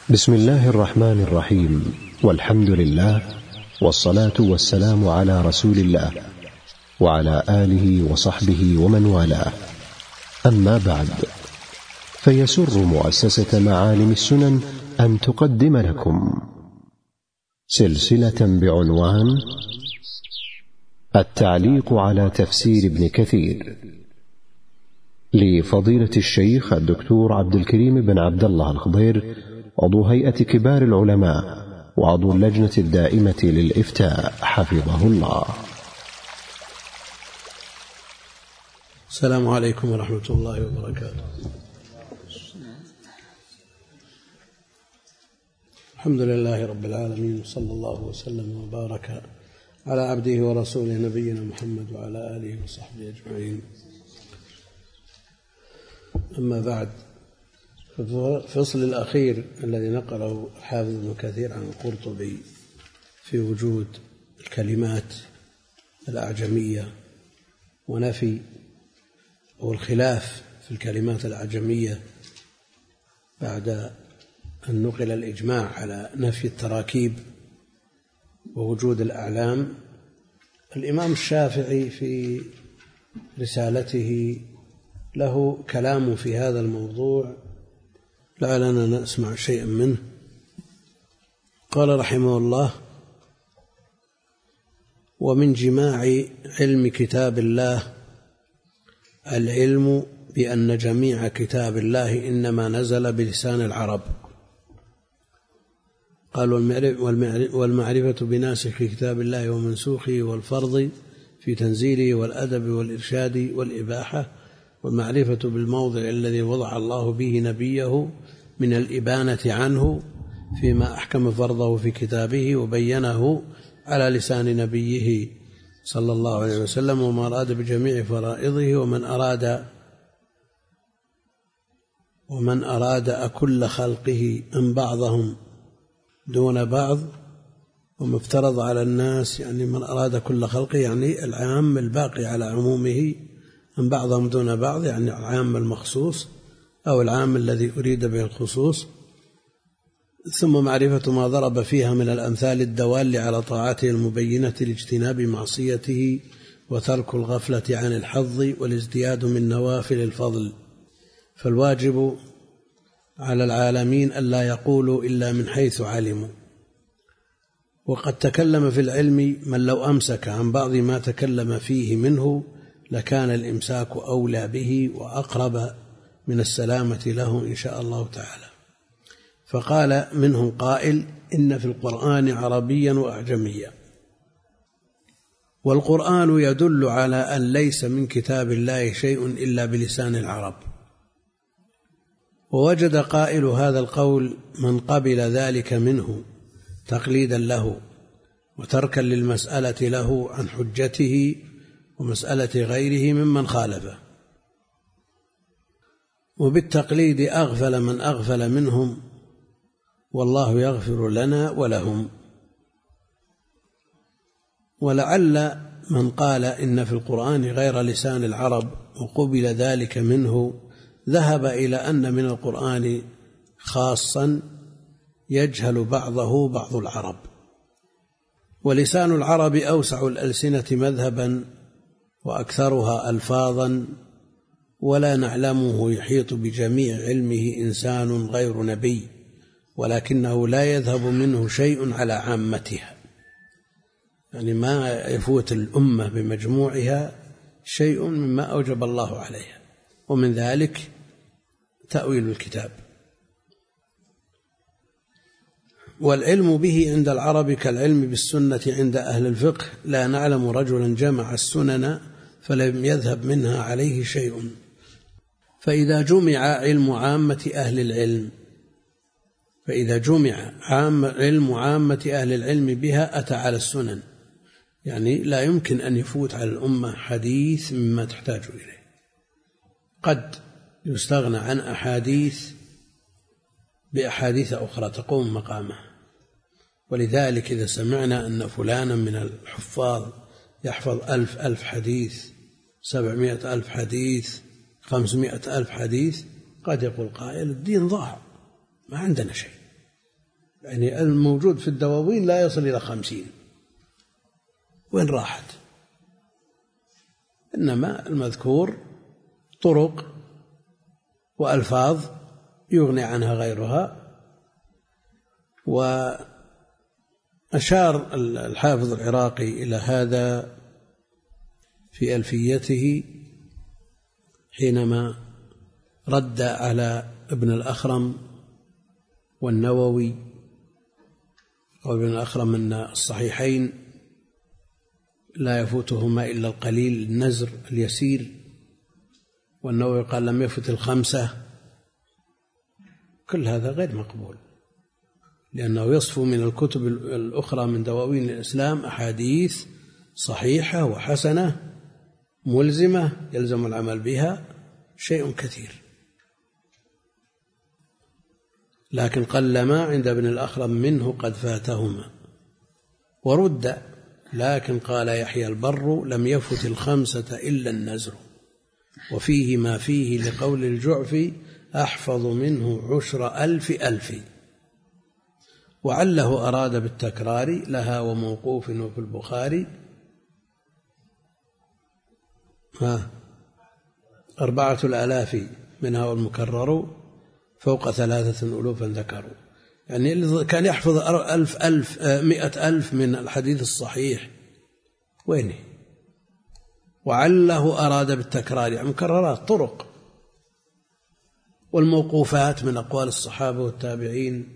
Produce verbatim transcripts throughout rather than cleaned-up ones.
بسم الله الرحمن الرحيم، والحمد لله، والصلاة والسلام على رسول الله وعلى آله وصحبه ومن والاه. أما بعد، فيسر مؤسسة معالم السنن أن تقدم لكم سلسلة بعنوان التعليق على تفسير ابن كثير لفضيلة الشيخ الدكتور عبد الكريم بن عبد الله الخضير، عضو هيئة كبار العلماء وعضو اللجنة الدائمة للإفتاء، حفظه الله. السلام عليكم ورحمة الله وبركاته. الحمد لله رب العالمين، صلى الله وسلم وبارك على عبده ورسوله نبينا محمد وعلى آله وصحبه أجمعين. أما بعد، في الفصل الأخير الذي نقله الحافظ ابن كثير عن القرطبي في وجود الكلمات الأعجمية ونفي أو الخلاف في الكلمات الأعجمية بعد أن نقل الإجماع على نفي التراكيب ووجود الأعلام، الإمام الشافعي في رسالته له كلام في هذا الموضوع، لعلنا نسمع شيئا منه. قال رحمه الله: ومن جماع علم كتاب الله العلم بأن جميع كتاب الله إنما نزل بلسان العرب. قال: والمعرفة بناسخ كتاب الله ومنسوخه والفرض في تنزيله والأدب والإرشاد والإباحة، والمعرفة بالموضع الذي وضع الله به نبيه من الإبانة عنه فيما أحكم فرضه في كتابه وبينه على لسان نبيه صلى الله عليه وسلم، وما أراد بجميع فرائضه، ومن أراد ومن أراد أكل خلقه أم بعضهم دون بعض، وما افترض على الناس، يعني من أراد كل خلقه يعني العام الباقي على عمومه، أم بعضهم دون بعض يعني العام المخصوص أو العام الذي أريد به الخصوص. ثم معرفة ما ضرب فيها من الأمثال الدوال على طاعته المبينة لاجتناب معصيته، وترك الغفلة عن الحظ والازدياد من نوافل الفضل. فالواجب على العالمين ألا يقولوا إلا من حيث علموا. وقد تكلم في العلم من لو أمسك عن بعض ما تكلم فيه منه لكان الإمساك أولى به وأقرب من السلامة له إن شاء الله تعالى. فقال منهم قائل: إن في القرآن عربيا وأعجميا، والقرآن يدل على أن ليس من كتاب الله شيء إلا بلسان العرب. ووجد قائل هذا القول من قبل ذلك منه تقليدا له وتركا للمسألة له عن حجته ومسألة غيره ممن خالفه، وبالتقليد أغفل من أغفل منهم، والله يغفر لنا ولهم. ولعل من قال إن في القرآن غير لسان العرب وقبل ذلك منه ذهب إلى أن من القرآن خاصا يجهل بعضه بعض العرب، ولسان العرب أوسع الألسنة مذهبا وأكثرها ألفاظا، ولا نعلمه يحيط بجميع علمه إنسان غير نبي، ولكنه لا يذهب منه شيء على عامتها، يعني ما يفوت الأمة بمجموعها شيء مما أوجب الله عليها، ومن ذلك تأويل الكتاب. والعلم به عند العرب كالعلم بالسنة عند أهل الفقه، لا نعلم رجلا جمع السنن فلم يذهب منها عليه شيء. فإذا جمع علم عامة أهل العلم فإذا جمع عام علم عامة أهل العلم بها أتى على السنن، يعني لا يمكن أن يفوت على الأمة حديث مما تحتاج إليه. قد يستغنى عن أحاديث بأحاديث أخرى تقوم مقامه. ولذلك إذا سمعنا أن فلانا من الحفاظ يحفظ ألف ألف حديث، سبعمائة ألف حديث، خمسمائة ألف حديث، قد يقول قائل: الدين ضاع، ما عندنا شيء. يعني الموجود في الدواوين لا يصل إلى خمسين، وين راحت؟ إنما المذكور طرق وألفاظ يغني عنها غيرها. وأشار الحافظ العراقي إلى هذا في ألفيته حينما رد على ابن الأخرم والنووي، وابن الأخرم أن الصحيحين لا يفوتهما إلا القليل النزر اليسير، والنووي قال لم يفت الخمسة. كل هذا غير مقبول، لأنه يصف من الكتب الأخرى من دواوين الإسلام أحاديث صحيحة وحسنة ملزمة يلزم العمل بها شيء كثير، لكن قلما عند ابن الأخرم منه قد فاتهما ورد. لكن قال يحيى البر لم يفت الخمسة إلا النزر، وفيه ما فيه لقول الجعفي أحفظ منه عشر ألف ألف، وعله أراد بالتكرار لها وموقوف وفي البخاري ها أربعة الآلاف منها والمكرر فوق ثلاثة ألوفا ذكروا. يعني كان يحفظ ألف ألف مئة ألف من الحديث الصحيح وين؟ وعله أراد بالتكرار، يعني مكررات طرق، والموقوفات من أقوال الصحابة والتابعين.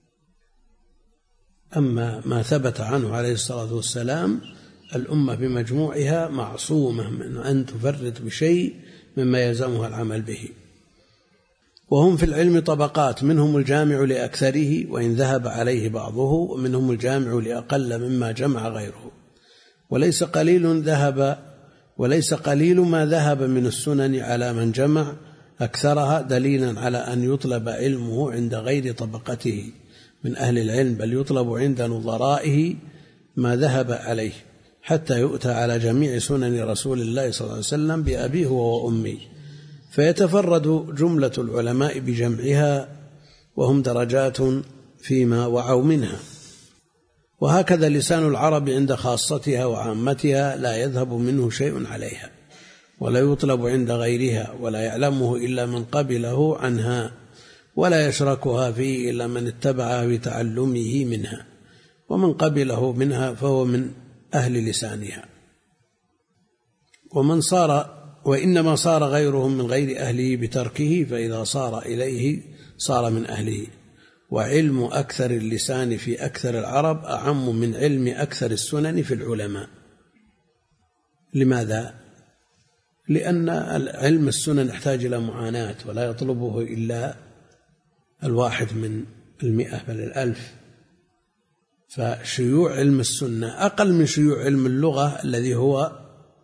أما ما ثبت عنه عليه الصلاة والسلام الأمة بمجموعها معصومة من أن تفرط بشيء مما يلزمها العمل به. وهم في العلم طبقات، منهم الجامع لأكثره وإن ذهب عليه بعضه، ومنهم الجامع لأقل مما جمع غيره، وليس قليل ذهب وليس قليل ما ذهب من السنن على من جمع أكثرها دليلا على أن يطلب علمه عند غير طبقته من أهل العلم، بل يطلب عند نظرائه ما ذهب عليه، حتى يؤتى على جميع سنن رسول الله صلى الله عليه وسلم بأبيه وأمه، فيتفرد جملة العلماء بجمعها، وهم درجات فيما وعوا منها. وهكذا لسان العرب عند خاصتها وعامتها لا يذهب منه شيء عليها، ولا يطلب عند غيرها، ولا يعلمه إلا من قبله عنها، ولا يشركها فيه إلا من اتبعها بتعلمه منها، ومن قبله منها فهو من أهل لسانها. ومن صار وإنما صار غيرهم من غير أهله بتركه، فإذا صار إليه صار من أهله. وعلم أكثر اللسان في أكثر العرب أعم من علم أكثر السنن في العلماء. لماذا؟ لأن علم السنن يحتاج إلى معاناة، ولا يطلبه إلا الواحد من المئة بل الألف. فشيوع علم السنة أقل من شيوع علم اللغة الذي هو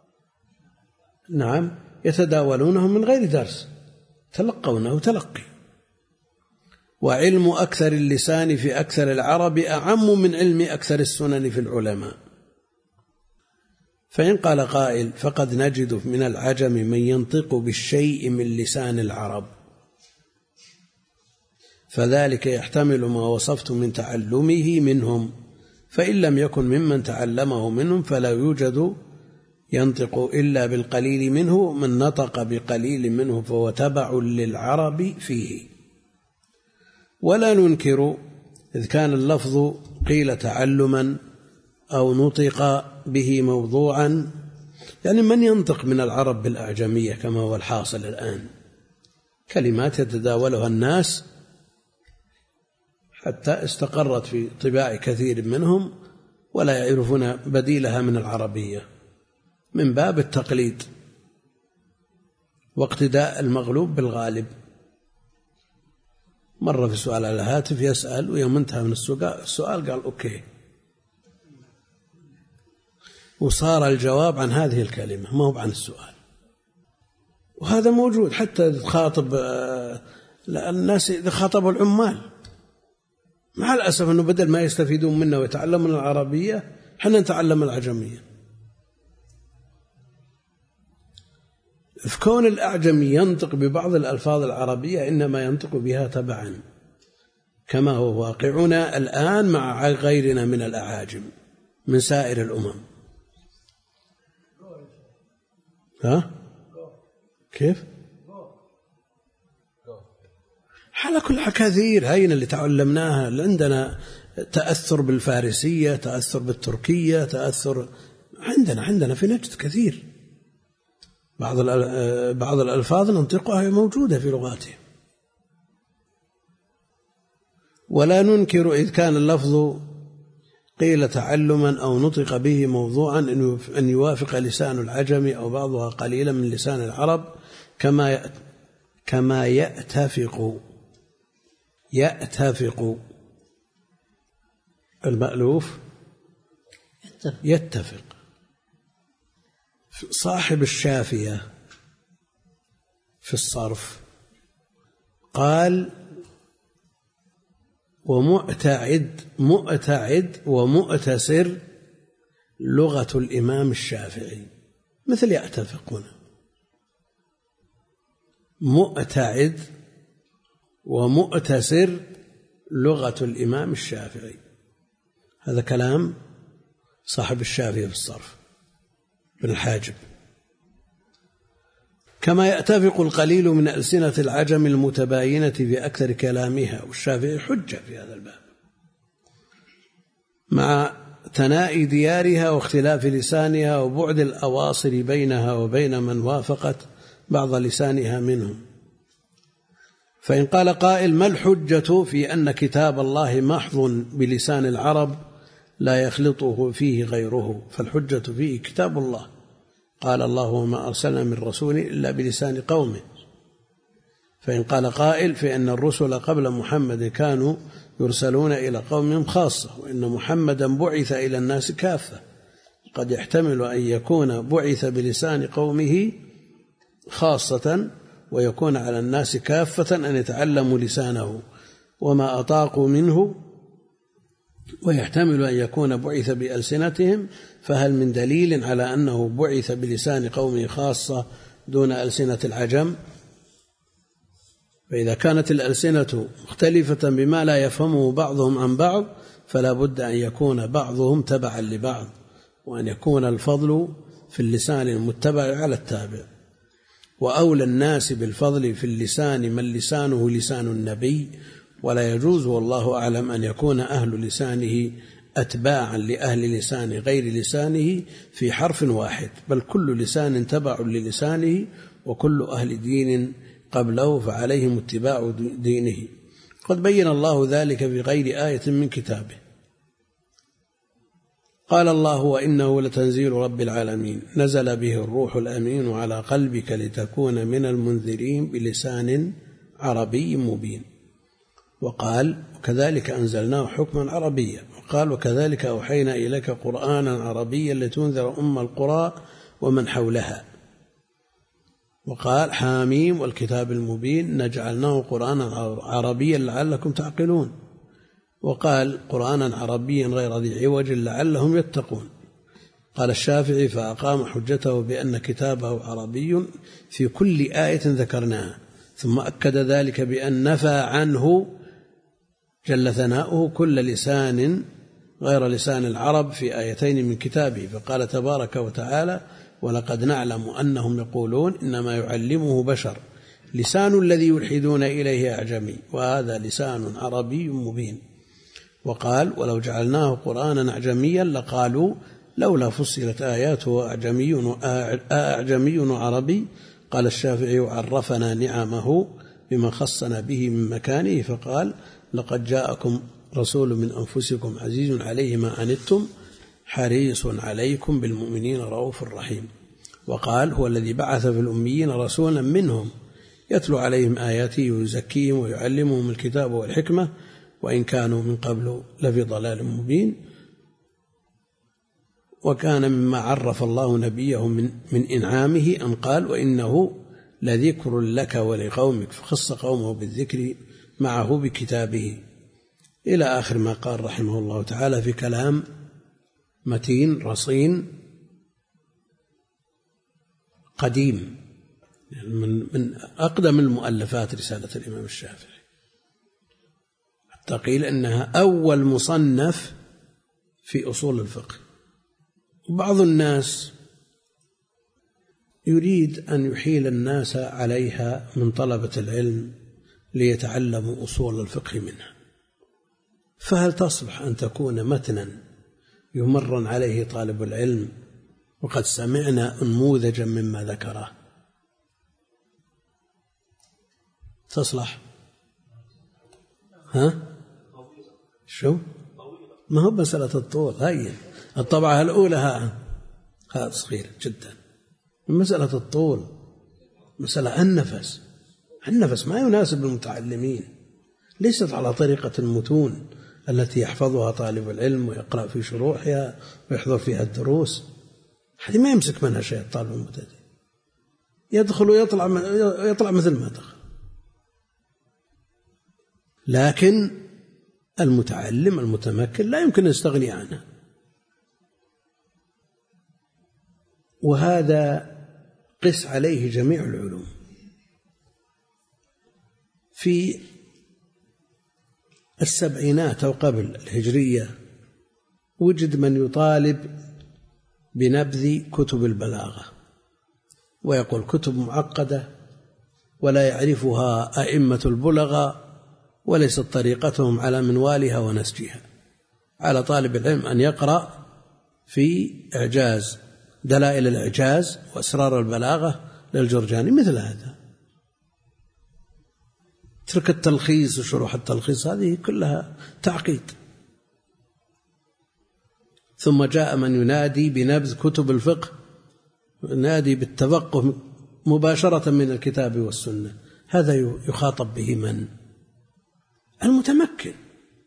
نعم يتداولونه من غير درس، تلقونه تلقي. وعلم أكثر اللسان في أكثر العرب أعم من علم أكثر السنن في العلماء. فإن قال قائل فقد نجد من العجم من ينطق بالشيء من لسان العرب، فذلك يحتمل ما وصفت من تعلمه منهم، فإن لم يكن ممن تعلمه منهم فلا يوجد ينطق إلا بالقليل منه، من نطق بقليل منه فهو تبع للعرب فيه. ولا ننكر إذ كان اللفظ قيل تعلما أو نطق به موضوعا، يعني من ينطق من العرب بالأعجمية كما هو الحاصل الآن، كلمات يتداولها الناس حتى استقرت في طباع كثير منهم ولا يعرفون بديلها من العربية، من باب التقليد واقتداء المغلوب بالغالب. مرة في سؤال على الهاتف يسأل، ويوم انتهى من السؤال قال أوكي، وصار الجواب عن هذه الكلمة ما هو عن السؤال. وهذا موجود حتى تخاطب الناس، إذا خاطبوا العمال مع الأسف أنه بدل ما يستفيدون منا ويتعلمون العربية حنا نتعلم العجمية. في كون الأعجمي ينطق ببعض الألفاظ العربية إنما ينطق بها تبعا، كما هو واقعنا الآن مع غيرنا من الأعاجم من سائر الأمم. ها؟ كيف؟ على كل كثير هين اللي تعلمناها. عندنا تأثر بالفارسية، تأثر بالتركية، تأثر عندنا عندنا في نجد كثير. بعض بعض الألفاظ ننطقها موجودة في لغاتهم. ولا ننكر إذ كان اللفظ قيل تعلما أو نطق به موضوعا أن يوافق لسان العجم أو بعضها قليلا من لسان العرب كما كما يأتفق يأتفق المألوف يتفق. صاحب الشافية في الصرف قال ومؤتعد مؤتعد ومؤتسر لغة الإمام الشافعي مثل يأتفقون. مؤتعد ومؤتسر لغة الإمام الشافعي، هذا كلام صاحب الشافية في الصرف بن الحاجب. كما يأتفق القليل من ألسنة العجم المتباينة في أكثر كلامها، والشافعي حجة في هذا الباب مع تناء ديارها واختلاف لسانها وبعد الأواصر بينها وبين من وافقت بعض لسانها منهم. فإن قال قائل ما الحجة في أن كتاب الله محض بلسان العرب لا يخلطه فيه غيره؟ فالحجة فيه كتاب الله، قال الله وما أرسلنا من رسول إلا بلسان قومه. فإن قال قائل فإن الرسل قبل محمد كانوا يرسلون إلى قوم خاصة، وإن محمدا بعث إلى الناس كافة، قد يحتمل أن يكون بعث بلسان قومه خاصة ويكون على الناس كافة أن يتعلموا لسانه وما أطاقوا منه، ويحتمل أن يكون بعث بألسنتهم. فهل من دليل على أنه بعث بلسان قومه خاصة دون ألسنة العجم؟ فإذا كانت الألسنة مختلفة بما لا يفهمه بعضهم عن بعض فلا بد أن يكون بعضهم تبعا لبعض، وأن يكون الفضل في اللسان المتبع على التابع. وأولى الناس بالفضل في اللسان من لسانه لسان النبي، ولا يجوز والله أعلم أن يكون أهل لسانه أتباعا لأهل لسان غير لسانه في حرف واحد، بل كل لسان تبع للسانه، وكل أهل دين قبله فعليهم اتباع دينه. قد بين الله ذلك في غير آية من كتابه. قال الله وإنه لتنزيل رب العالمين نزل به الروح الأمين على قلبك لتكون من المنذرين بلسان عربي مبين. وقال وكذلك أنزلناه حكما عربيا. وقال وكذلك أوحينا إليك قرآنا عربيا لتنذر أم القرى ومن حولها. وقال حاميم والكتاب المبين نجعلناه قرآنا عربيا لعلكم تعقلون. وقال قرآنا عربيا غير ذي عوج لعلهم يتقون. قال الشافعي فأقام حجته بأن كتابه عربي في كل آية ذكرناها، ثم أكد ذلك بأن نفى عنه جل ثناؤه كل لسان غير لسان العرب في آيتين من كتابه، فقال تبارك وتعالى ولقد نعلم أنهم يقولون إنما يعلمه بشر لسان الذي يلحدون إليه أعجمي وهذا لسان عربي مبين. وقال ولو جعلناه قرآنا أعجميا لقالوا لولا فصلت آياته أعجمي أعجمي وعربي. قال الشافعي عرفنا نعمه بما خصنا به من مكانه فقال لقد جاءكم رسول من أنفسكم عزيز عليه ما عنتم حريص عليكم بالمؤمنين رؤوف رحيم. وقال هو الذي بعث في الأميين رسولا منهم يتلو عليهم آياته ويزكيهم ويعلمهم الكتاب والحكمة وإن كانوا من قبل لفي ضلال مبين. وكان مما عرف الله نبيه من, من إنعامه أن قال وإنه لذكر لك ولقومك، فخص قومه بالذكر معه بكتابه إلى آخر ما قال رحمه الله تعالى في كلام متين رصين قديم، يعني من, من أقدم المؤلفات رسالة الإمام الشافعي. تقيل إنها أول مصنف في أصول الفقه. بعض الناس يريد أن يحيل الناس عليها من طلبة العلم ليتعلموا أصول الفقه منها، فهل تصلح أن تكون متنا يمرن عليه طالب العلم؟ وقد سمعنا نموذجا مما ذكره. تصلح؟ ها؟ شو؟ ما هو مسألة الطول، هاي الطبعة الأولى ها هذا صغير جدا. مسألة الطول مسألة النفس، النفس ما يناسب المتعلمين، ليست على طريقة المتون التي يحفظها طالب العلم ويقرأ في شروحها ويحضر فيها الدروس. هذه ما يمسك منها شيء الطالب المبتدئ، يدخل ويطلع يطلع مثل ما دخل. لكن المتعلم المتمكن لا يمكن أن يستغني عنها، وهذا قس عليه جميع العلوم. في السبعينات أو قبل الهجرية وجد من يطالب بنبذ كتب البلاغة ويقول كتب معقدة ولا يعرفها أئمة البلغة وليست طريقتهم على منوالها ونسجها. على طالب العلم أن يقرأ في إعجاز دلائل الإعجاز وأسرار البلاغة للجرجاني مثل هذا، ترك التلخيص وشروح التلخيص، هذه كلها تعقيد. ثم جاء من ينادي بنبذ كتب الفقه، ينادي بالتفقه مباشرة من الكتاب والسنة. هذا يخاطب به من؟ المتمكن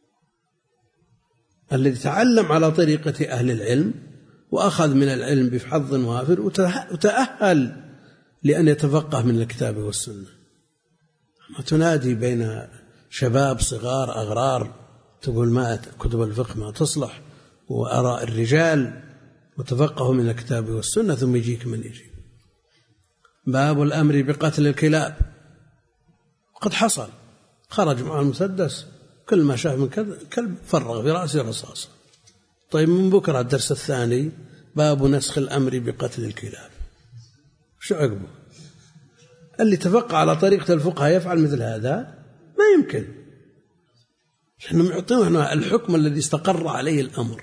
الذي تعلم على طريقة أهل العلم وأخذ من العلم بحظ وافر وتأهل لأن يتفقه من الكتاب والسنة. ما تنادي بين شباب صغار أغرار تقول ما كتب الفقه ما تصلح وأراء الرجال وتفقه من الكتاب والسنة، ثم يجيك من يجي. باب الأمر بقتل الكلاب. قد حصل، خرج مع المسدس كل ما شاف من كلب فرغ في رأسه رصاصة. طيب من بكرة الدرس الثاني باب نسخ الأمر بقتل الكلاب، شو عقبه؟ اللي تفقه على طريقة الفقهاء يفعل مثل هذا؟ ما يمكن، لأنهم يعطون الحكم الذي استقر عليه الأمر.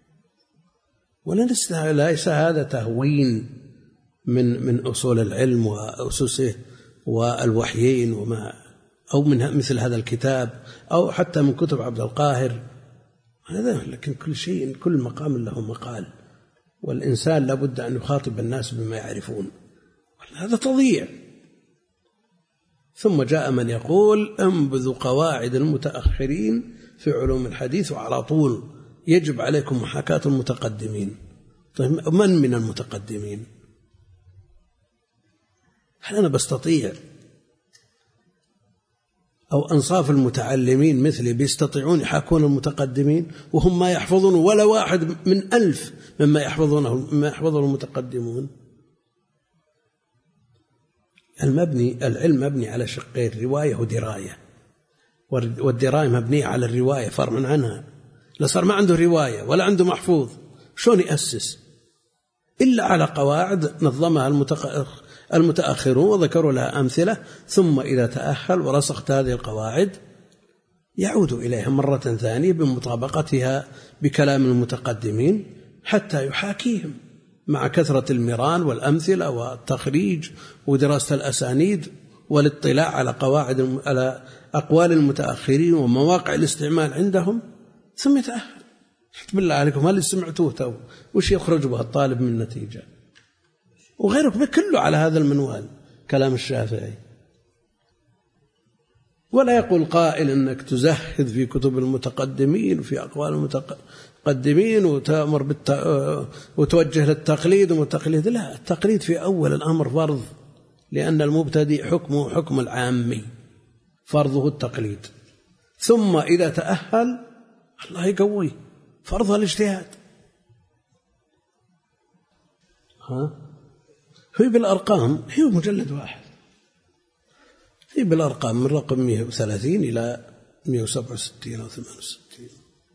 وليس هذا تهوين من من أصول العلم وأسسه والوحيين وما أو من مثل هذا الكتاب أو حتى من كتب عبد القاهر هذا. لكن كل شيء كل مقام له مقال، والإنسان لابد أن يخاطب الناس بما يعرفون، هذا تضييع. ثم جاء من يقول انبذوا قواعد المتأخرين في علوم الحديث وعلى طول يجب عليكم محاكاة المتقدمين. طيب من من المتقدمين؟ هل أنا بستطيع أو أنصاف المتعلمين مثلي بيستطيعون يحاكون المتقدمين وهم ما يحفظون ولا واحد من ألف مما يحفظونه مما يحفظه المتقدمون؟ المبني العلم مبني على شقين، رواية ودراية، والدراية مبنية على الرواية فرع عنها. لا صار ما عنده رواية ولا عنده محفوظ، شلون يأسس؟ إلا على قواعد نظمها المتأخرون وذكروا لها أمثلة، ثم إذا تأهل ورسخت هذه القواعد يعود إليها مرة ثانية بمطابقتها بكلام المتقدمين حتى يحاكيهم مع كثرة المران والأمثلة والتخريج ودراسة الأسانيد والاطلاع على قواعد على أقوال المتأخرين ومواقع الاستعمال عندهم، ثم يتأهل. بالله عليكم هل سمعتوه تو وش يخرج به الطالب من نتيجة؟ وغيره كله على هذا المنوال كلام الشافعي. ولا يقول قائل أنك تزهد في كتب المتقدمين وفي أقوال المتقدمين وتأمر بالت... وتوجه للتقليد والتقليد. لا، التقليد في أول الأمر فرض، لأن المبتدئ حكمه حكم العامي، فرضه التقليد. ثم إذا تأهل الله يقويه، فرضها الاجتهاد. ها هي بالأرقام، هي مجلد واحد، هي بالأرقام من رقم مئة وثلاثين إلى مئة وسبعة وستين أو ثمانية وستين.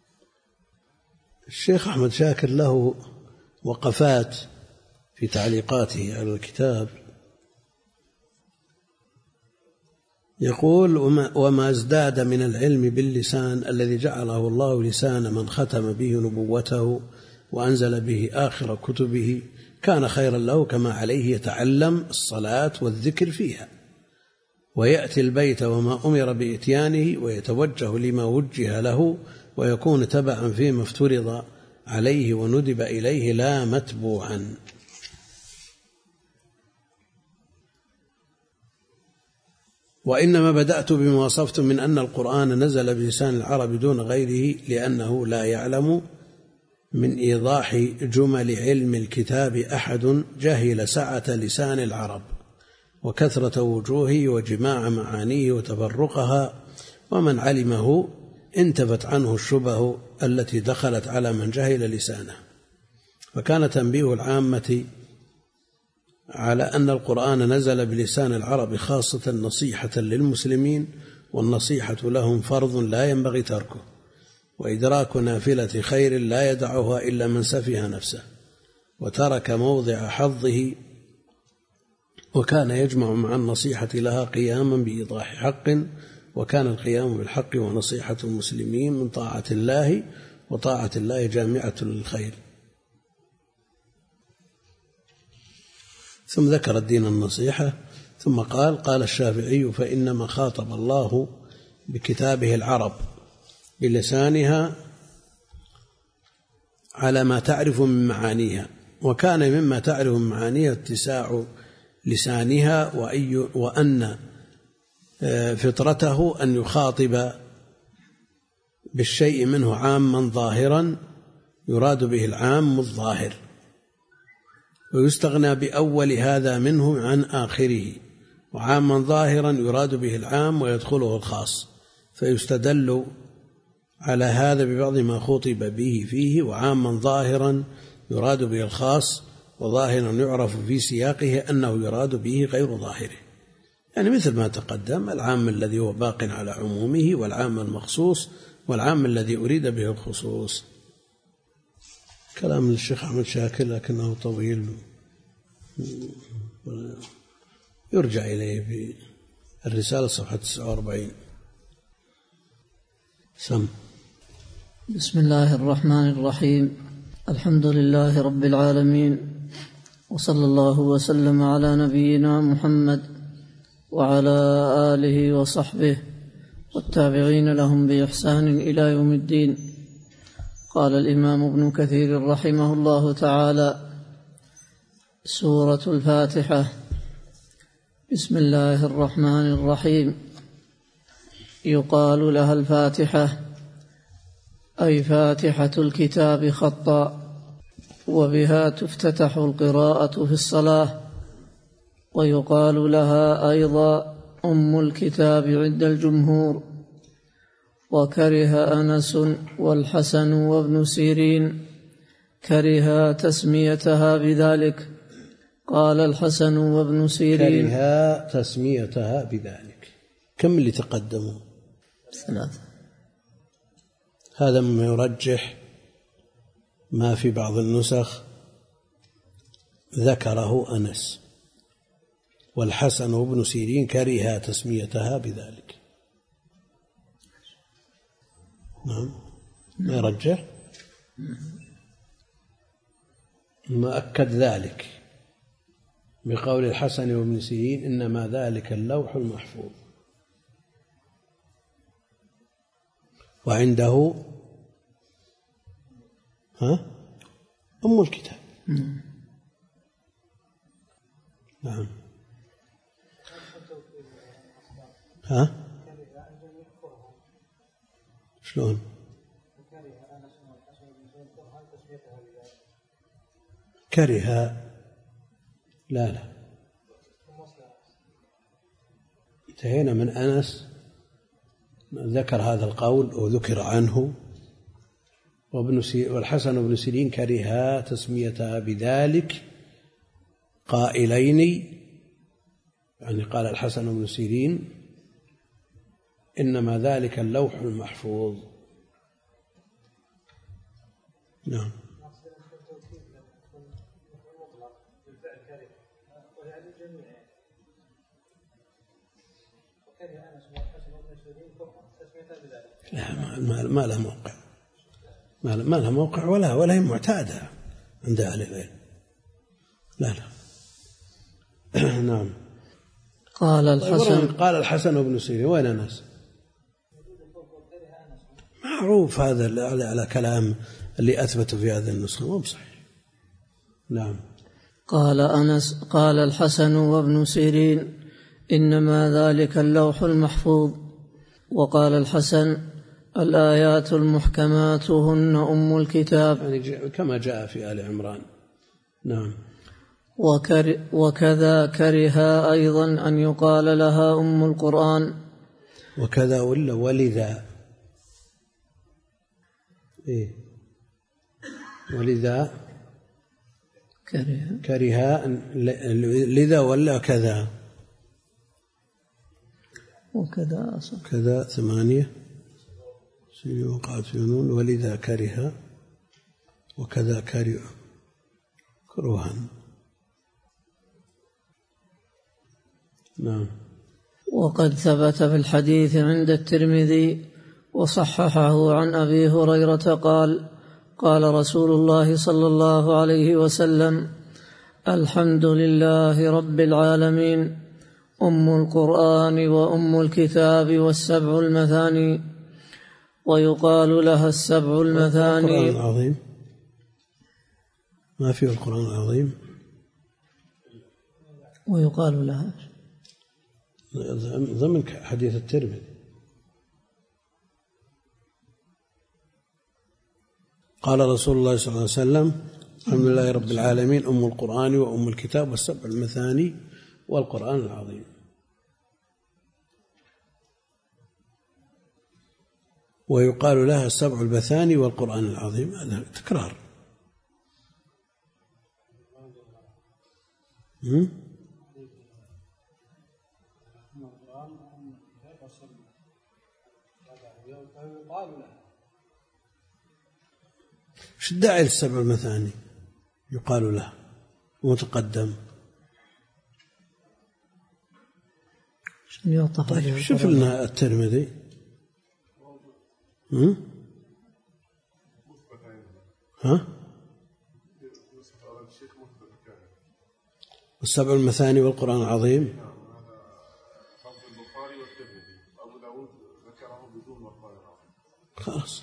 الشيخ أحمد شاكر له وقفات في تعليقاته على الكتاب، يقول: وما ازداد من العلم باللسان الذي جعله الله لسان من ختم به نبوته وأنزل به آخر كتبه كان خيرا له، كما عليه يتعلم الصلاة والذكر فيها، ويأتي البيت وما أمر بإتيانه، ويتوجه لما وجه له، ويكون تبعا فيما افترض عليه وندب إليه لا متبوعا. وإنما بدأت بما وصفت من أن القرآن نزل بلسان العرب دون غيره، لأنه لا يعلم من إيضاح جمل علم الكتاب أحد جهل سعة لسان العرب وكثرة وجوهه وجماع معانيه وتفرقها، ومن علمه انتفت عنه الشبه التي دخلت على من جهل لسانه. فكان تنبيه العامة على أن القرآن نزل بلسان العرب خاصة نصيحة للمسلمين، والنصيحة لهم فرض لا ينبغي تركه، وإدراك نافلة خير لا يدعها إلا من سفه نفسه وترك موضع حظه، وكان يجمع مع النصيحة لها قياما بإيضاح حق، وكان القيام بالحق ونصيحة المسلمين من طاعة الله، وطاعة الله جامعة للخير. ثم ذكر الدين النصيحة، ثم قال: قال الشافعي: فإنما خاطب الله بكتابه العرب بلسانها على ما تعرف من معانيها، وكان مما تعرف من معانيها اتساع لسانها، وأي وأن فطرته أن يخاطب بالشيء منه عاما ظاهرا يراد به العام الظاهر، ويستغنى بأول هذا منه عن آخره، وعاما ظاهرا يراد به العام ويدخله الخاص، فيستدل على هذا ببعض ما خطب به فيه، وعاما ظاهرا يراد به الخاص، وظاهرا يعرف في سياقه أنه يراد به غير ظاهره، يعني مثل ما تقدم: العام الذي هو باق على عمومه، والعام المخصوص، والعام الذي أريد به الخصوص. كلام للشيخ أحمد شاكر لكنه طويل، يرجع إليه في الرسالة صفحة تسعة وأربعين. سم. بسم الله الرحمن الرحيم. الحمد لله رب العالمين، وصلى الله وسلم على نبينا محمد وعلى آله وصحبه والتابعين لهم بإحسان إلى يوم الدين. قال الإمام ابن كثير رحمه الله تعالى: سورة الفاتحة. بسم الله الرحمن الرحيم. يقال لها الفاتحة، أي فاتحة الكتاب خطا، وبها تفتتح القراءة في الصلاة، ويقال لها أيضا أم الكتاب عند الجمهور. وكره أنس والحسن وابن سيرين كره تسميتها بذلك. قال الحسن وابن سيرين كره تسميتها بذلك. كم اللي تقدموا؟ ثلاثة. هذا مما يرجح ما في بعض النسخ ذكره أنس، والحسن وابن سيرين كره تسميتها بذلك. نعم، ما يرجح، ما أكد ذلك بقول الحسن وابن سيرين: إنما ذلك اللوح المحفوظ. وعنده ها أم الكتاب. نعم. ها شلون؟ كره، لا لا انتهينا من أنس، ذكر هذا القول وذكر عنه. وابن سي... والحسن وابن سيرين كرها تسميتها بذلك قائلين، يعني قال الحسن وابن سيرين إنما ذلك اللوح المحفوظ. نعم. لا ما له موقع، ما له موقع ولا ولا هي معتادة عند أهل العلم. لا لا. نعم. قال الحسن قال الحسن بن سيرين. وين أنس؟ معروف هذا على كلام اللي أثبته في هذه النسخة مو بصحيح. نعم. قال أنس قال الحسن وابن سيرين إنما ذلك اللوح المحفوظ. وقال الحسن الآيات المحكمات هن أم الكتاب، يعني كما جاء في آل عمران. نعم. وكر وكذا كره أيضا أن يقال لها أم القرآن. وكذا ولا ولذا إيه ولذا كره كره لذا ولا كذا وكذا أصلا كذا ثمانية سين وقعت في نون. ولذا كره وكذا كره كروها. نعم. وقد ثبت في الحديث عند الترمذي وصححه عن أبي هريرة قال قال رسول الله صلى الله عليه وسلم الحمد لله رب العالمين أم القرآن وأم الكتاب والسبع المثاني. ويقال لها السبع المثاني. القرآن العظيم ما فيه القرآن العظيم. ويقال لها ضمن حديث الترمذي قال رسول الله صلى الله عليه وسلم الحمد لله رب العالمين أم القرآن وأم الكتاب والسبع المثاني والقرآن العظيم. ويقال لها السبع المثاني والقرآن العظيم. هذا تكرار. ايش الداعي للسبع المثاني؟ يقال له متقدم. طيب شوف لنا الترمذي. ها والسبع المثاني والقرآن العظيم. خلاص.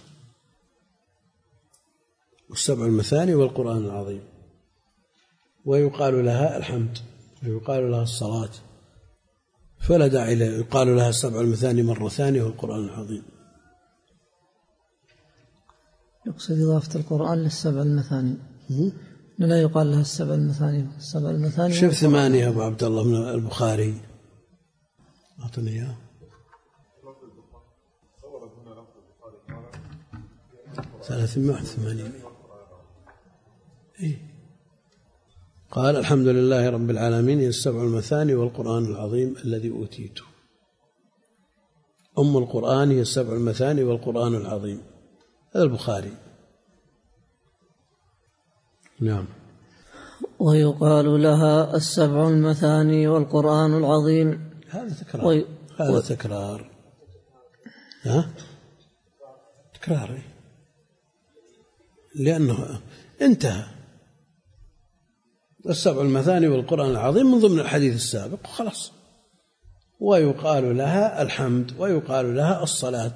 والسبع المثاني والقرآن العظيم. ويقال لها الحمد ويقال لها الصلاة، فلا داعي يقال لها السبع المثاني مرة ثانية والقرآن العظيم. يقصد إضافة القرآن للسبع المثاني، لا يقال لها السبع المثاني. السبع المثاني شوف ثمانية أبو عبد الله من البخاري أعطني إياه. ثلاثمائة وثمانين. إيه؟ قال الحمد لله رب العالمين السبع المثاني والقرآن العظيم الذي أوتيته. أم القرآن هي السبع المثاني والقرآن العظيم. هذا البخاري. نعم. ويقال لها السبع المثاني والقرآن العظيم. هذا تكرار. وي... هذا و... تكرار. ها؟ تكرار لأنه انتهى السبع المثاني والقرآن العظيم من ضمن الحديث السابق وخلاص. ويقال لها الحمد ويقال لها الصلاة.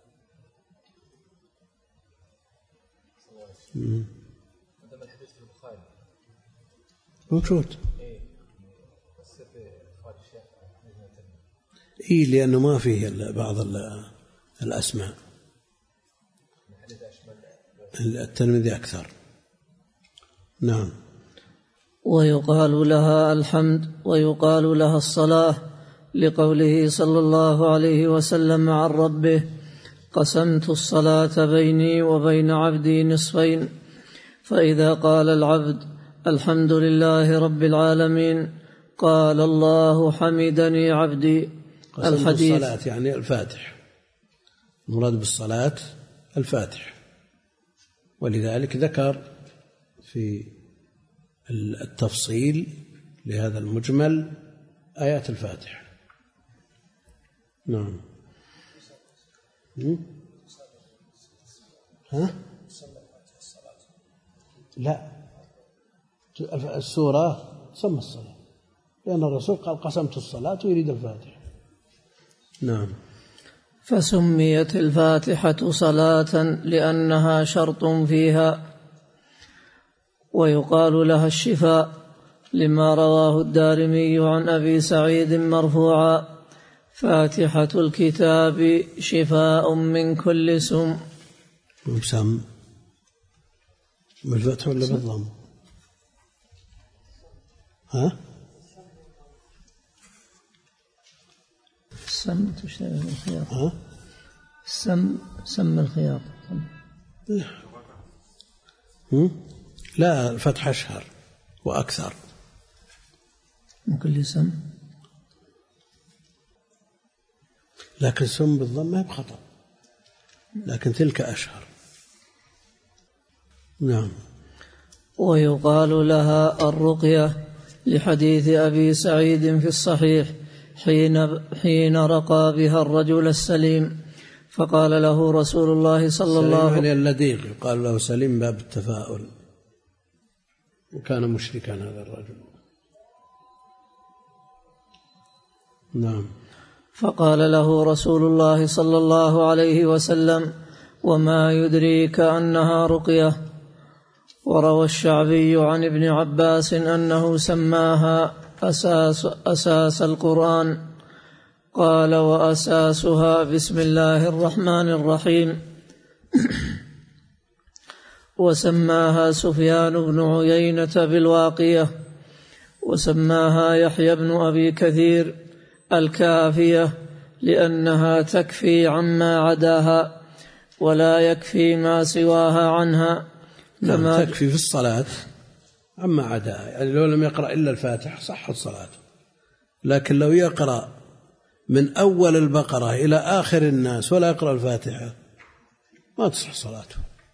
موجود. إيه لأنه ما فيه بعض الأسماء. الترمذي أكثر. نعم. ويقال لها الحمد ويقال لها الصلاة لقوله صلى الله عليه وسلم عن ربه قسمت الصلاة بيني وبين عبدي نصفين، فإذا قال العبد الحمد لله رب العالمين قال الله حمدني عبدي. الحديث الصلاة يعني الفاتح. المراد بالصلاة الفاتحة، ولذلك ذكر في التفصيل لهذا المجمل آيات الفاتحة. نعم. ها؟ لا، السورة تسمى الصلاة، لأن الرسول قال قسمت الصلاة ويريد الفاتحة. نعم. فسميت الفاتحة صلاة لأنها شرط فيها، ويقال لها الشفاء لما رواه الدارمي عن أبي سعيد مرفوعا: فاتحة الكتاب شفاء من كل سم. سم بالفتح ولا بالضم؟ ها؟ السم تشتغل الخياط. ها؟ السم سم الخياط. لا، الفتح أشهر وأكثر من كل سم، لكن سم بالضم ما بخطأ، لكن تلك أشهر. نعم. ويقال لها الرقية لحديث أبي سعيد في الصحيح حين حين رقى بها الرجل السليم، فقال له رسول الله صلى الله عليه وسلم اللديق يقال له سليم باب التفاؤل، وكان مشركا هذا الرجل. نعم. فقال له رسول الله صلى الله عليه وسلم: وما يدريك أنها رقية؟ وروى الشعبي عن ابن عباس أنه سماها أساس, أساس القرآن. قال: وأساسها بسم الله الرحمن الرحيم. وسماها سفيان بن عيينة بالواقية، وسماها يحيى بن أبي كثير الكافية لأنها تكفي عما عداها ولا يكفي ما سواها عنها. كما تكفي في الصلاة عما عداها، يعني لو لم يقرأ إلا الفاتحة صحت صلاته، لكن لو يقرأ من أول البقرة إلى آخر الناس ولا يقرأ الفاتحة ما تصح صلاته.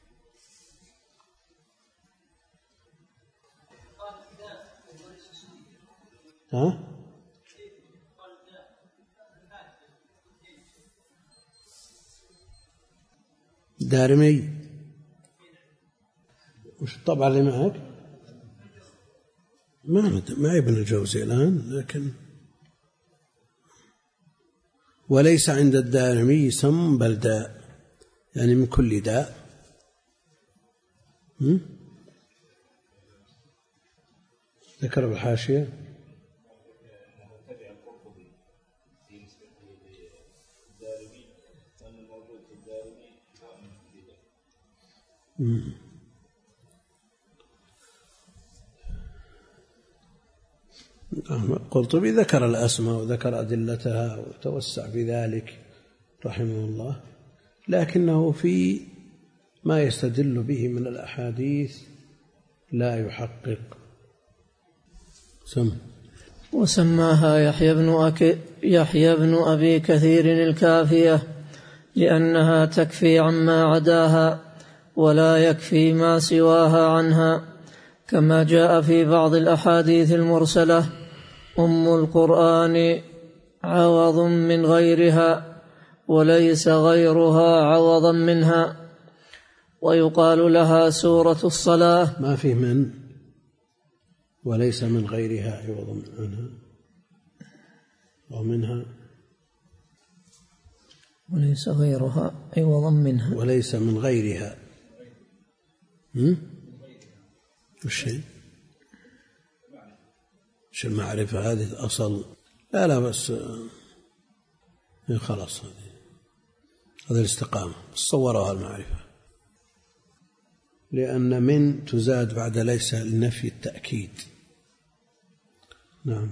ها؟ دارمي وش الطبعة اللي معك؟ ما ما ابن الجوزي الآن، لكن وليس عند الدارمي سم بل داء، يعني من كل داء. ذكر بالحاشية. القرطبي ذكر الأسماء وذكر أدلتها وتوسع في ذلك رحمه الله، لكنه في ما يستدل به من الأحاديث لا يحقق. سم. وسماها يحيى بن, أك... يحيى بن أبي كثير الكافية لأنها تكفي عما عداها ولا يكفي ما سواها عنها، كما جاء في بعض الأحاديث المرسلة: أم القرآن عوض من غيرها وليس غيرها عوضا منها. ويقال لها سورة الصلاة. ما فيه من وليس من غيرها عوض عنها ومنها وليس غيرها عوضا منها وليس من غيرها. وش هي؟ وش المعرفة هذه أصل؟ لا لا بس خلاص، هذه هذا الاستقامة صوروها المعرفة، لأن من تزاد بعد ليس لنفي التأكيد. نعم.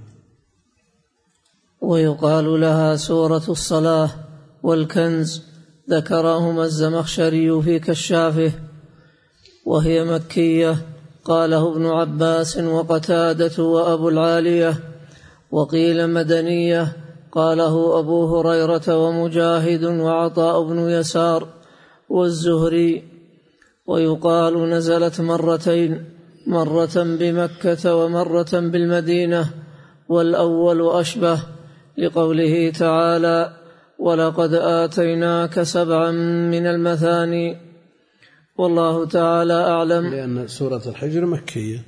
ويقال لها سورة الصلاة والكنز، ذكرهما الزمخشري في كشافه، وهي مكية، قاله ابن عباس وقتادة وأبو العالية، وقيل مدنية، قاله أبو هريرة ومجاهد وعطاء بن يسار والزهري. ويقال نزلت مرتين، مرة بمكة ومرة بالمدينة، والأول أشبه، لقوله تعالى: ولقد آتيناك سبعا من المثاني. والله تعالى أعلم. لأن سورة الحجر مكية،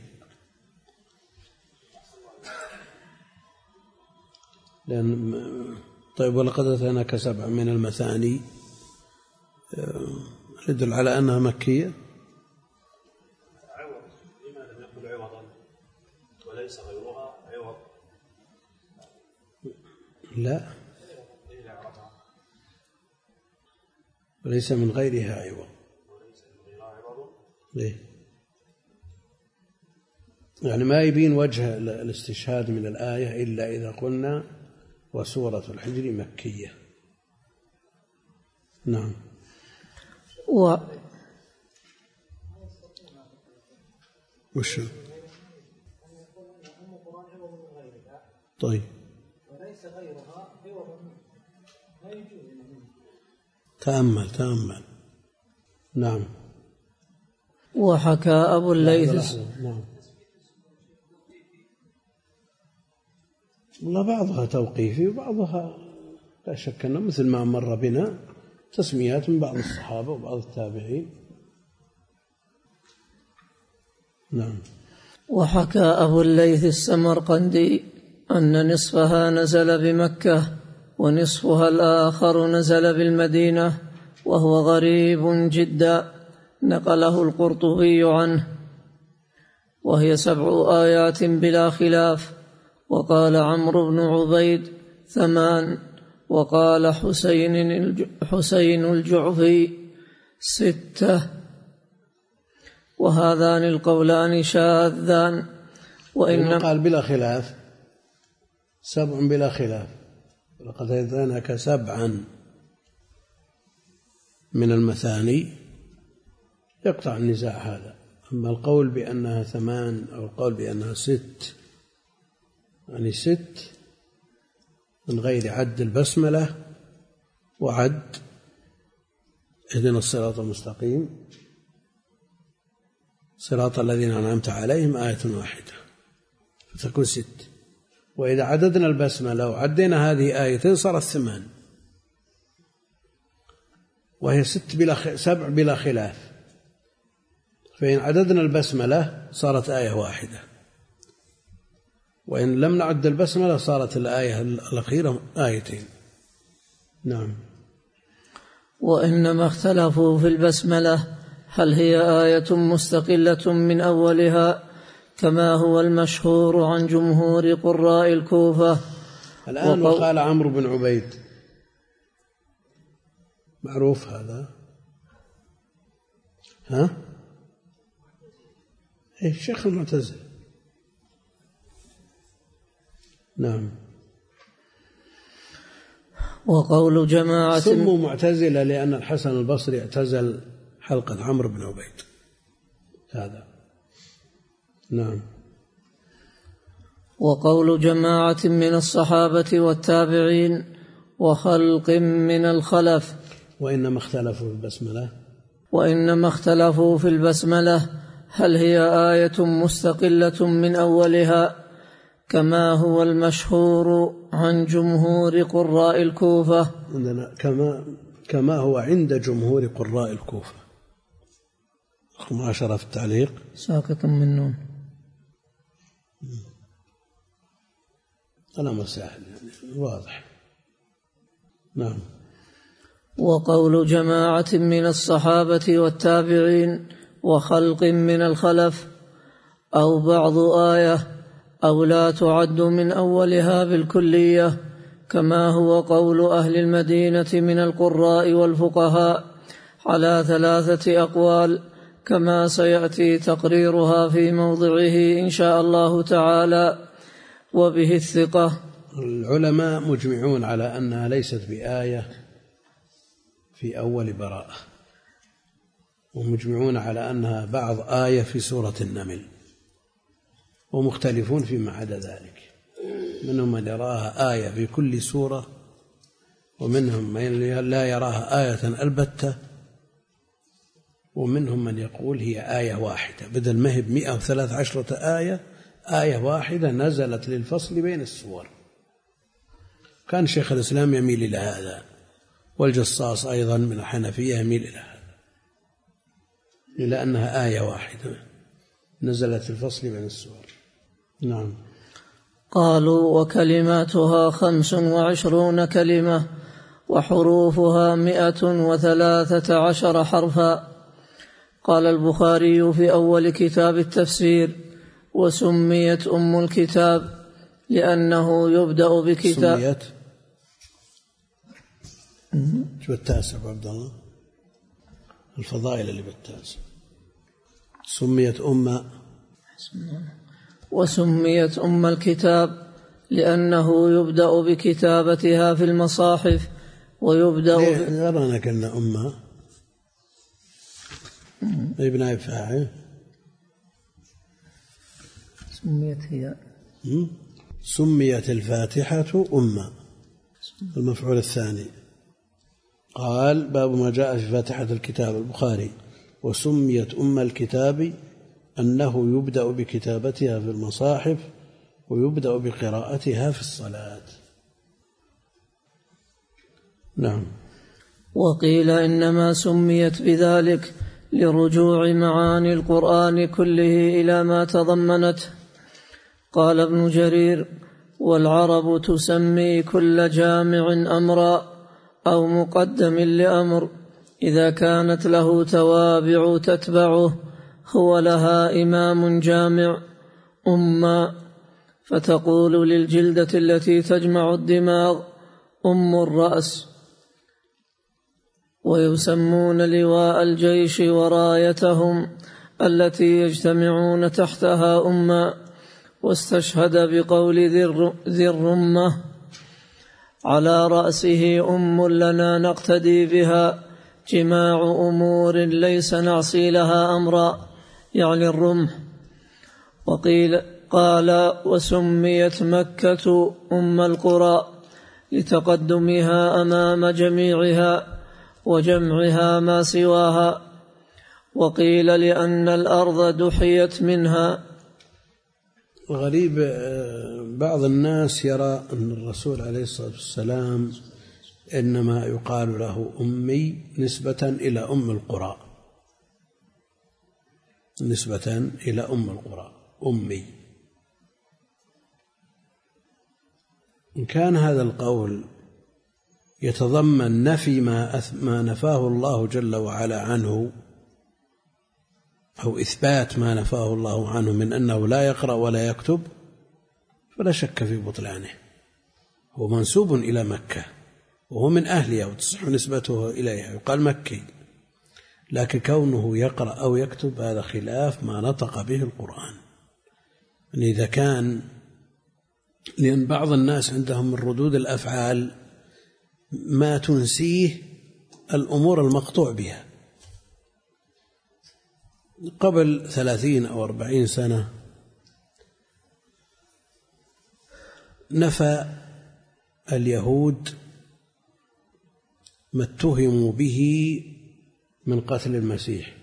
لأن طيب ولقد آتيناك سبعا من المثاني يدل على أنها مكية. عوض، لماذا لم يقل عوضا وليس غيرها عوض؟ لا، وليس من غيرها عوض. ليه؟ يعني ما يبين وجه الاستشهاد من الآية إلا إذا قلنا وسورة الحجر مكية. نعم. و... وش؟ طيب. وليس غيرها عوض لا يجوز. تأمل تأمل. نعم. وحكى أبو الليث. نعم. والله بعضها توقيفي وبعضها لا شك أنه مثل ما مر بنا تسميات من بعض الصحابة وبعض التابعين. نعم. وحكى أبو الليث السمرقندي أن نصفها نزل بمكة ونصفها الآخر نزل بالمدينة، وهو غريب جدا، نقله القرطبي عنه، وهي سبع آيات بلا خلاف. وقال عمرو بن عبيد ثمان، وقال حسين حسين الجعفي ستة، وهذان القولان شاذان. وإن قال بلا خلاف، سبع بلا خلاف، لقد آتيناك سبعا من المثاني يقطع النزاع هذا. أما القول بأنها ثمان أو القول بأنها ست، يعني ست من غير عد البسملة وعد اهدنا الصراط المستقيم صراط الذين أنعمت عليهم آية واحدة فتكون ست. وإذا عددنا البسملة وعدينا هذه آيتين صارت ثمان، وهي ست بلا خ... سبع بلا خلاف. فإن عددنا البسملة صارت آية واحدة، وإن لم نعد البسملة صارت الآية الأخيرة آيتين. نعم. وإنما اختلفوا في البسملة هل هي آية مستقلة من أولها كما هو المشهور عن جمهور قراء الكوفة. الآن وقو... وقال عمرو بن عبيد، معروف هذا، ها إيه الشيخ المعتزلي. نعم. وقول جماعة سموا معتزلة لأن الحسن البصري اعتزل حلقة عمرو بن عبيد هذا. نعم. وقول جماعة من الصحابة والتابعين وخلق من الخلف. وإنما اختلفوا في البسملة وإنما اختلفوا في البسملة هل هي آية مستقلة من أولها كما هو المشهور عن جمهور قراء الكوفة. عندنا كما كما هو عند جمهور قراء الكوفة. رقم عشرة في التعليق ساقط من نون. كلام سهل يعني واضح. نعم. وقول جماعة من الصحابة والتابعين وخلق من الخلف أو بعض آية أو لا تعد من أولها بالكلية كما هو قول أهل المدينة من القراء والفقهاء على ثلاثة أقوال كما سيأتي تقريرها في موضعه إن شاء الله تعالى. وبه الثقة. العلماء مجمعون على أنها ليست بآية في أول براءة، ومجمعون على أنها بعض آية في سورة النمل، ومختلفون فيما عدا ذلك. منهم من يراها آية في كل سورة، ومنهم من لا يراها آية البتة، ومنهم من يقول هي آية واحدة بدل ما هي بمئة وثلاث عشرة آية، آية واحدة نزلت للفصل بين السور. كان شيخ الإسلام يميل إلى هذا، والجصاص أيضا من الحنفية يميل إلى هذا، إلى أنها آية واحدة نزلت الفصل بين السور. نعم. قالوا وكلماتها خمس وعشرون كلمة وحروفها مئة وثلاثة عشر حرفا. قال البخاري في أول كتاب التفسير: وسميت أم الكتاب لأنه يبدأ بكتاب. سميت شو التاسع عبد الله؟ الفضائل اللي بالتاسع. سميت أم وسميت أم الكتاب لأنه يبدأ بكتابتها في المصاحف ويبدأ أرانا كنا أمها ابن نائب فاعل. سميت هي سميت الفاتحة أمة، المفعول الثاني. قال: باب ما جاء في فاتحة الكتاب. البخاري: وسميت أم الكتاب أنه يبدأ بكتابتها في المصاحف ويبدأ بقراءتها في الصلاة. نعم. وقيل إنما سميت بذلك لرجوع معاني القرآن كله إلى ما تضمنته. قال ابن جرير: والعرب تسمي كل جامع أمرا أو مقدم لأمر إذا كانت له توابع تتبعه، هو لها إمام جامع أما، فتقول للجلدة التي تجمع الدماغ أم الرأس. ويسمون لواء الجيش ورايتهم التي يجتمعون تحتها أما. واستشهد بقول ذي الرمة: على رأسه أم لنا نقتدي بها، جماع أمور ليس نعصي لها أمرا، يعني الرمح. وقيل قال: وسميت مكة أم القرى لتقدمها أمام جميعها وجمعها ما سواها. وقيل لأن الأرض دحيت منها. غريب، بعض الناس يرى أن الرسول عليه الصلاة والسلام إنما يقال له أمي نسبة إلى أم القرى، نسبة إلى أم القرى أمي. إن كان هذا القول يتضمن نفي ما, ما نفاه الله جل وعلا عنه، أو إثبات ما نفاه الله عنه من أنه لا يقرأ ولا يكتب، فلا شك في بطلانه. هو منسوب إلى مكة وهو من أهلها وتصح نسبته إليها، يقال مكي، لكن كونه يقرأ أو يكتب هذا خلاف ما نطق به القرآن. يعني إذا كان، لأن بعض الناس عندهم من ردود الأفعال ما تنسيه الأمور المقطوع بها. قبل ثلاثين أو أربعين سنة نفى اليهود ما اتهموا به من قتل المسيح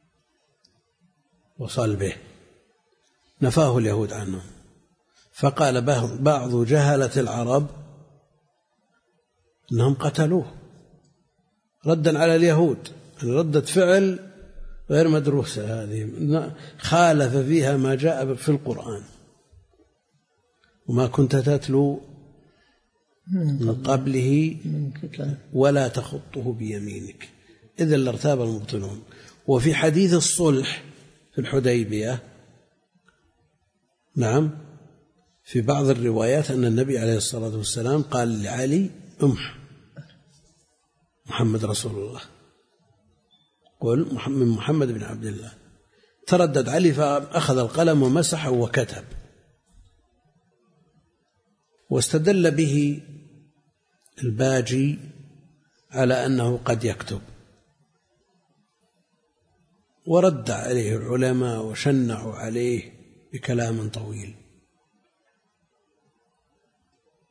وصلبه، نفاه اليهود عنهم. فقال بعض جهلة العرب أنهم قتلوه ردا على اليهود، ردة فعل غير مدروسة، هذه خالف فيها ما جاء في القرآن. وما كنت تتلو من قبله ولا تخطه بيمينك إذا لارتاب المبطلون. وفي حديث الصلح في الحديبية، نعم، في بعض الروايات أن النبي عليه الصلاة والسلام قال لعلي: امح محمد رسول الله، قل من محمد بن عبد الله. تردد علي فأخذ القلم ومسحه وكتب، واستدل به الباجي على أنه قد يكتب، ورد عليه العلماء وشنعوا عليه بكلام طويل.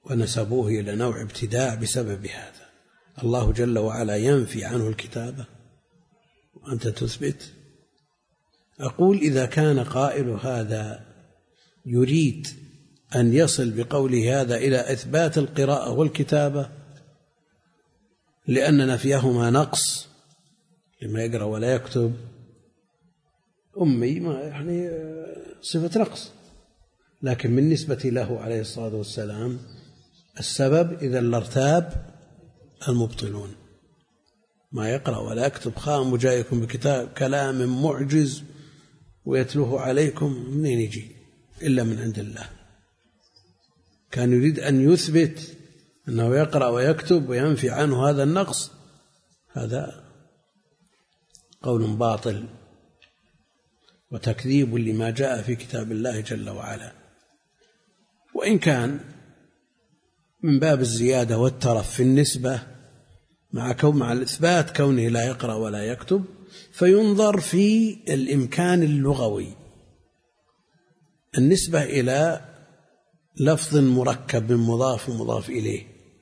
ونسبوه إلى نوع ابتداع بسبب هذا. الله جل وعلا ينفي عنه الكتابة وأنت تثبت. أقول إذا كان قائل هذا يريد أن يصل بقوله هذا إلى إثبات القراءة والكتابة لأن نفيهما نقص، لما يقرأ ولا يكتب أمي ما يعني صفة نقص، لكن بالنسبة له عليه الصلاة والسلام السبب إذا لارتاب المبطلون. ما يقرأ ولا يكتب خام وجايكم بكتاب كلام معجز ويتلوه عليكم، منين يجي إلا من عند الله. كان يريد أن يثبت أنه يقرأ ويكتب وينفي عنه هذا النقص، هذا قول باطل وتكذيب لما جاء في كتاب الله جل وعلا. وإن كان من باب الزيادة والترف في النسبة مع كون مع الإثبات كونه لا يقرأ ولا يكتب، فينظر في الإمكان اللغوي. النسبة إلى لفظ مركب من مضاف ومضاف إليه،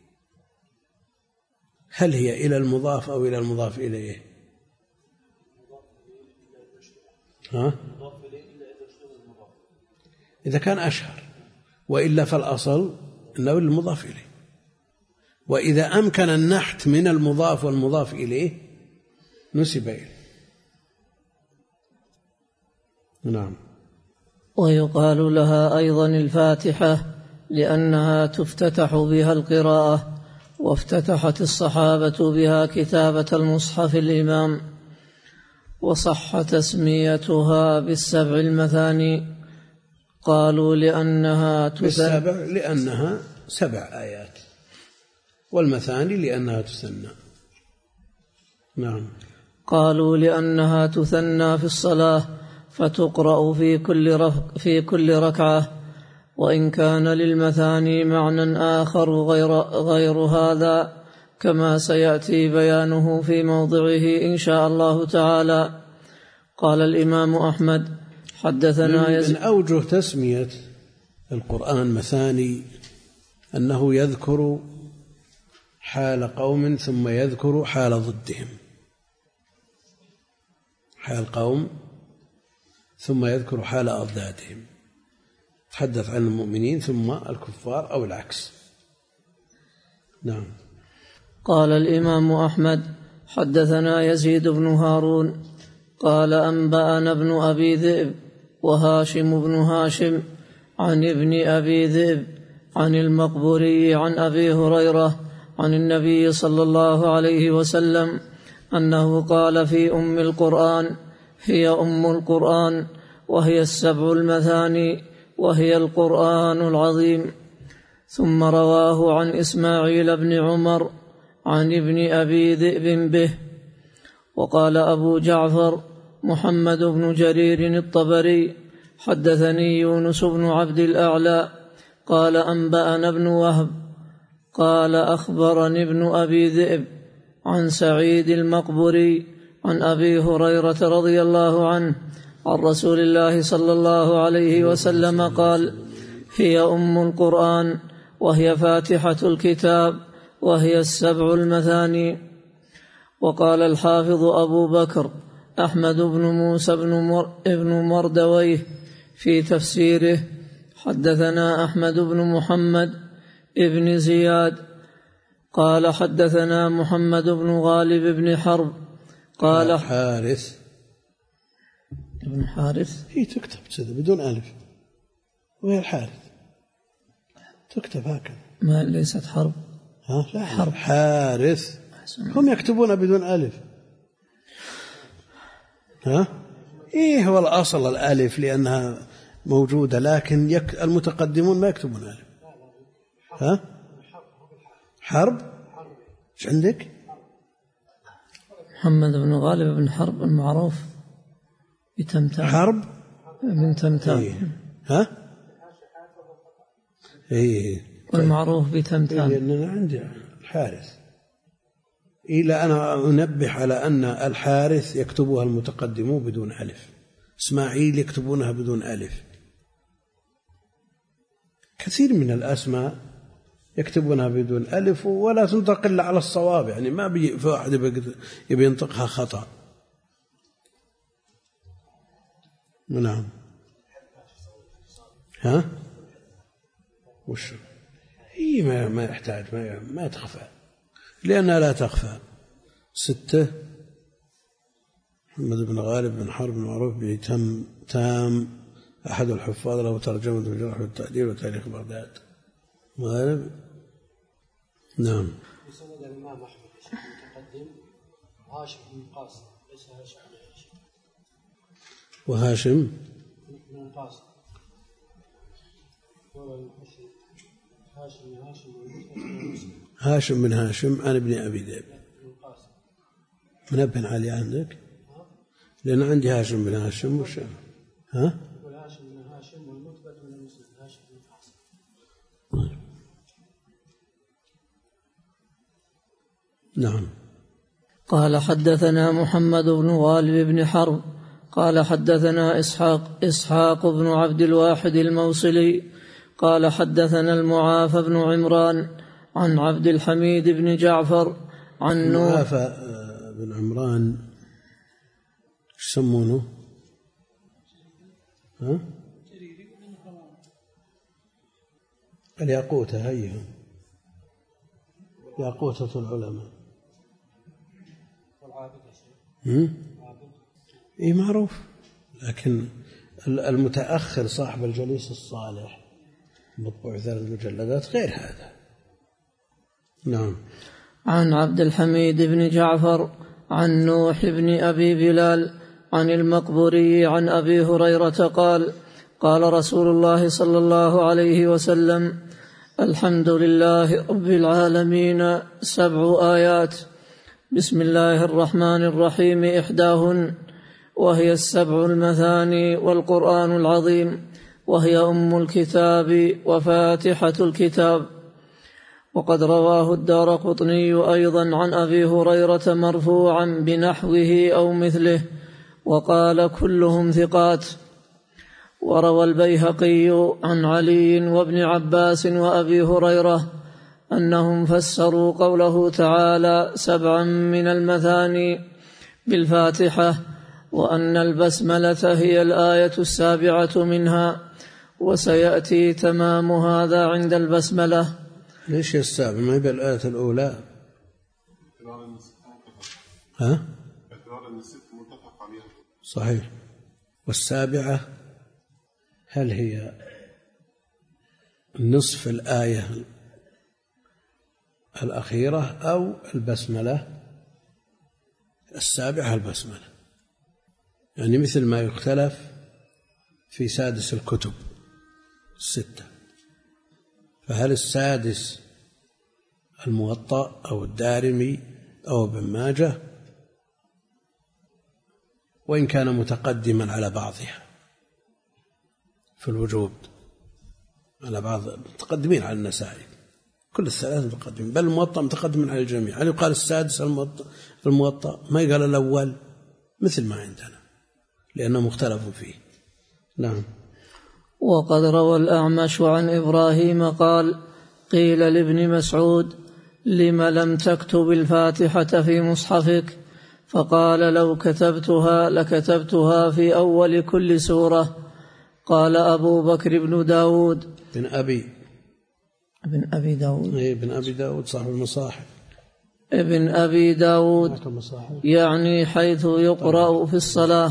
هل هي إلى المضاف أو إلى المضاف إليه؟ ها؟ إذا كان أشهر، وإلا فالأصل أنه المضاف إليه. وإذا أمكن النحت من المضاف والمضاف إليه نسب إليه. نعم. ويقال لها أيضا الفاتحة لأنها تفتتح بها القراءة، وافتتحت الصحابة بها كتابة المصحف الإمام. وصح تسميتها بالسبع المثاني، قالوا لأنها بالسبع لأنها سبع آيات، والمثاني لأنها تثنى. نعم. قالوا لأنها تثنى في الصلاة فتقرأ في كل رك في كل ركعة، وإن كان للمثاني معنى آخر غير غير هذا كما سيأتي بيانه في موضعه إن شاء الله تعالى. قال الإمام أحمد حدثنا يزيد. من أوجه تسمية القرآن مثاني أنه يذكر حال قوم ثم يذكر حال ضدهم، حال قوم ثم يذكر حال أضدادهم، تحدث عن المؤمنين ثم الكفار أو العكس. نعم. قال الإمام أحمد حدثنا يزيد بن هارون قال أنبأنا ابن أبي ذئب وهاشم بن هاشم عن ابن أبي ذئب عن المقبوري عن أبي هريرة عن النبي صلى الله عليه وسلم أنه قال في أم القرآن: هي أم القرآن، وهي السبع المثاني، وهي القرآن العظيم. ثم رواه عن إسماعيل بن عمر عن ابن أبي ذئب به. وقال أبو جعفر محمد بن جرير الطبري حدثني يونس بن عبد الأعلى قال أنبأنا ابن وهب قال أخبرني ابن أبي ذئب عن سعيد المقبري عن أبي هريرة رضي الله عنه عن رسول الله صلى الله عليه وسلم قال: هي أم القرآن، وهي فاتحة الكتاب، وهي السبع المثاني. وقال الحافظ أبو بكر أحمد بن موسى بن, مر بن مردويه في تفسيره: حدثنا أحمد بن محمد ابن زياد قال حدثنا محمد بن غالب بن حرب قال حارث ابن حارث، هي تكتب كذا بدون ألف، وهي الحارث تكتب هكذا، ما ليست حرب. ها لا حرب حارث، هم يكتبون بدون ألف. ها إيه هو الأصل الألف لأنها موجودة، لكن يك المتقدمون ما يكتبون ألف. ها حرب إيش عندك؟ محمد بن غالب بن حرب المعروف بتمتام. حرب بن تمتام. إيه. ها إيه والمعروف بتمتام. إيه لأن عندي الحارث. إلى أنا أنبه على أن الحارث يكتبها المتقدمون بدون ألف، إسماعيل يكتبونها بدون ألف. كثير من الأسماء يكتبونها بدون ألف ولا تنطق إلا على الصواب، يعني ما بيجي في واحد يبي ينطقها خطأ. نعم. ها؟ وش؟ هي ما ما يحتاج، ما ما تخفى، لأنها لا تخفى. ستة. محمد بن غالب بن حرب معروف به تام تام، أحد الحفاظ، له ترجمة الجرح والتعديل وتاريخ بغداد. غالب. نعم. بسند الإمام أحمد المتقدم هاشم بن القاسم، ليس هاشم بن هاشم. وهاشم بن القاسم هاشم بن هاشم هاشم بن هاشم عن ابن أبي ذئب. منبه علي عندك؟ لأن عندي هاشم بن هاشم وش ها؟ يقول هاشم بن هاشم والمثبت من المسلم هاشم بن القاسم. نعم. قال حدثنا محمد بن غالب بن حرب قال حدثنا إسحاق إسحاق بن عبد الواحد الموصلي قال حدثنا المعافى بن عمران عن عبد الحميد بن جعفر عن المعافى بن عمران ايش يسمونه؟ ها؟ الياقوتة، هيهم ياقوتة العلماء. اي معروف، لكن المتأخر صاحب الجليس الصالح مطبوع ثلاث مجلدات غير هذا. نعم. عن عبد الحميد بن جعفر عن نوح بن أبي بلال عن المقبوري عن أبي هريرة قال قال رسول الله صلى الله عليه وسلم: الحمد لله رب العالمين سبع آيات، بسم الله الرحمن الرحيم إحداهن، وهي السبع المثاني والقرآن العظيم، وهي أم الكتاب وفاتحة الكتاب. وقد رواه الدارقطني أيضا عن أبي هريرة مرفوعا بنحوه أو مثله، وقال كلهم ثقات. وروى البيهقي عن علي وابن عباس وأبي هريرة أنهم فسروا قوله تعالى سبعا من المثاني بالفاتحة، وأن البسملة هي الآية السابعة منها، وسيأتي تمام هذا عند البسملة. ليش السابع؟ ما هي الآية الأولى؟ ها؟ صحيح. والسابعة هل هي نصف الآية الأخيرة أو البسملة؟ السابعة البسملة، يعني مثل ما يختلف في سادس الكتب الستة، فهل السادس الموطأ أو الدارمي أو ابن ماجه، وإن كان متقدما على بعضها في الوجوب، على بعض متقدمين على النسائي، كل الثلاثة متقدمين، بل الموطأ متقدم على الجميع. هل يقال السادس الموطأ, الموطأ ما يقال الأول مثل ما عندنا، لأنه مختلف فيه. نعم. وقد روى الأعمش عن إبراهيم قال قيل لابن مسعود: لم لم تكتب الفاتحة في مصحفك؟ فقال: لو كتبتها لكتبتها في أول كل سورة. قال أبو بكر بن داود بن أبي ابن أبي داود إيه ابن أبي داود صاحب المصاحف، ابن أبي داود يعني حيث يقرأ في الصلاة،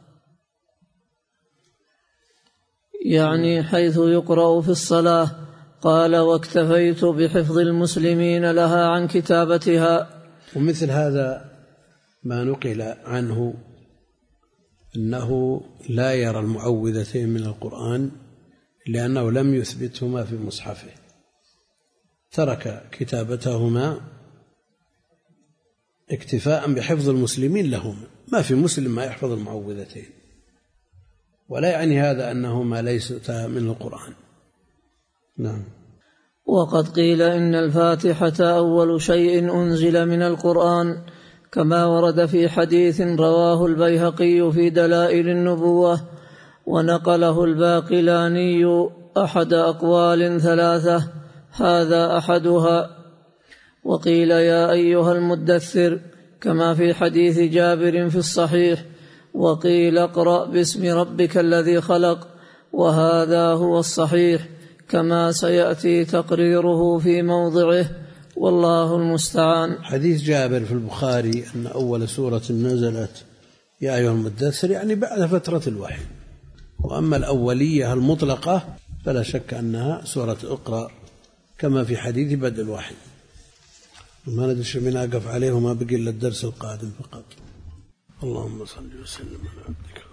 يعني حيث يقرأ في الصلاة. قال: واكتفيت بحفظ المسلمين لها عن كتابتها. ومثل هذا ما نقل عنه أنه لا يرى المعوذتين من القرآن لأنه لم يثبتهما في مصحفه، ترك كتابتهما اكتفاء بحفظ المسلمين لهما، ما في مسلم ما يحفظ المعوذتين، ولا يعني هذا أنهما ليستا من القرآن. نعم. وقد قيل إن الفاتحة أول شيء أنزل من القرآن، كما ورد في حديث رواه البيهقي في دلائل النبوة، ونقله الباقلاني أحد أقوال ثلاثة: هذا أحدها. وقيل يا أيها المدثر كما في حديث جابر في الصحيح، وقيل اقرأ باسم ربك الذي خلق، وهذا هو الصحيح كما سيأتي تقريره في موضعه، والله المستعان. حديث جابر في البخاري أن أول سورة نزلت يا أيها المدثر يعني بعد فترة الوحي، وأما الأولية المطلقة فلا شك أنها سورة اقرأ كما في حديث بدء الوحي. ما ندري من أقف عليه وما بقي إلا الدرس القادم فقط. اللهم صل وسلم على عبدك